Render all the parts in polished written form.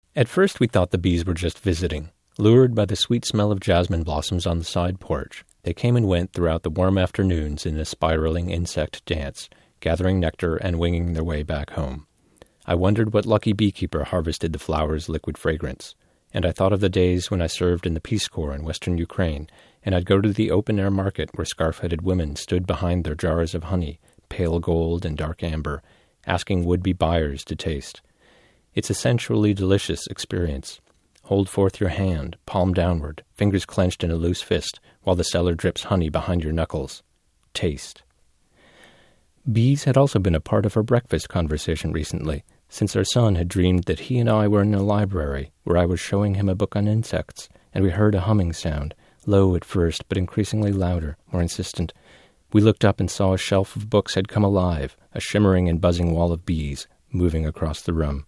At first we thought the bees were just visiting. Lured by the sweet smell of jasmine blossoms on the side porch, they came and went throughout the warm afternoons in a spiraling insect dance, gathering nectar and winging their way back home. I wondered what lucky beekeeper harvested the flower's liquid fragrance, and I thought of the days when I served in the Peace Corps in western Ukraine, and I'd go to the open-air market where scarf-headed women stood behind their jars of honey, pale gold and dark amber, asking would-be buyers to taste. It's a sensually delicious experience. Hold forth your hand, palm downward, fingers clenched in a loose fist, while the seller drips honey behind your knuckles. Taste. Bees had also been a part of our breakfast conversation recently, since our son had dreamed that he and I were in a library where I was showing him a book on insects, and we heard a humming sound, low at first, but increasingly louder, more insistent. We looked up and saw a shelf of books had come alive, a shimmering and buzzing wall of bees moving across the room.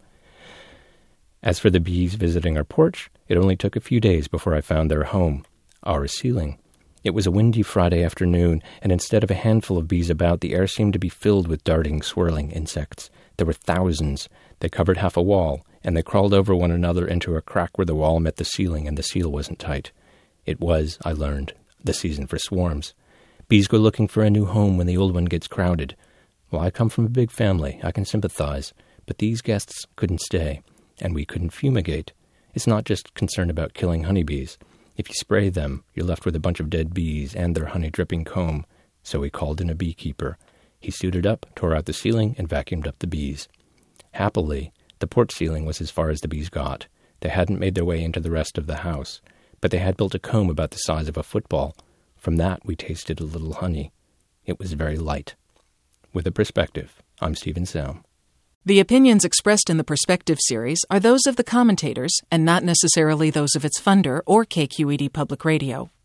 As for the bees visiting our porch, it only took a few days before I found their home, our ceiling. It was a windy Friday afternoon, and instead of a handful of bees about, the air seemed to be filled with darting, swirling insects. There were thousands. They covered half a wall, and they crawled over one another into a crack where the wall met the ceiling and the seal wasn't tight. It was, I learned, the season for swarms. Bees go looking for a new home when the old one gets crowded. Well, I come from a big family. I can sympathize. But these guests couldn't stay, and we couldn't fumigate. It's not just concern about killing honeybees. If you spray them, you're left with a bunch of dead bees and their honey-dripping comb. So we called in a beekeeper. He suited up, tore out the ceiling, and vacuumed up the bees. Happily, the porch ceiling was as far as the bees got. They hadn't made their way into the rest of the house, but they had built a comb about the size of a football. From that, we tasted a little honey. It was very light. With a Perspective, I'm Stephen Salm. The opinions expressed in the Perspective series are those of the commentators and not necessarily those of its funder or KQED Public Radio.